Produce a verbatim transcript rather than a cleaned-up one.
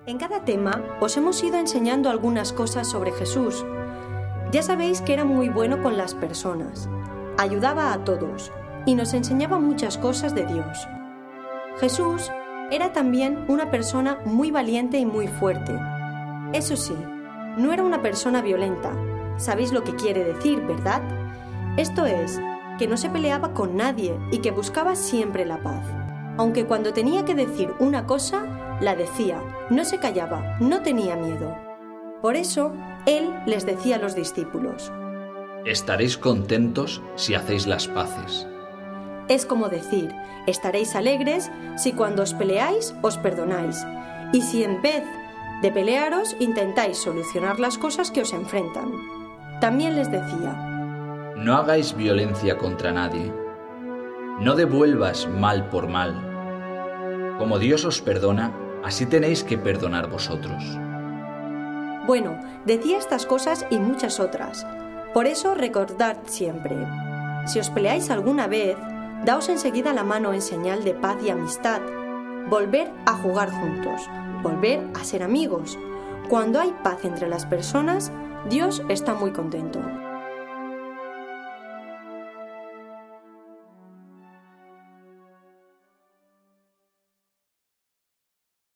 En cada tema os hemos ido enseñando algunas cosas sobre Jesús. Ya sabéis que era muy bueno con las personas, ayudaba a todos y nos enseñaba muchas cosas de Dios. Jesús era también una persona muy valiente y muy fuerte. Eso sí, no era una persona violenta. ¿Sabéis lo que quiere decir, verdad? Esto es, que no se peleaba con nadie y que buscaba siempre la paz. Aunque cuando tenía que decir una cosa, la decía, no se callaba, no tenía miedo. Por eso, él les decía a los discípulos: Estaréis contentos si hacéis las paces. Es como decir, estaréis alegres si cuando os peleáis os perdonáis, y si en vez de pelearos intentáis solucionar las cosas que os enfrentan. También les decía: No hagáis violencia contra nadie. No devuelvas mal por mal. Como Dios os perdona, así tenéis que perdonar vosotros. Bueno, decía estas cosas y muchas otras. Por eso recordad siempre: si os peleáis alguna vez, daos enseguida la mano en señal de paz y amistad. Volver a jugar juntos, volver a ser amigos. Cuando hay paz entre las personas, Dios está muy contento.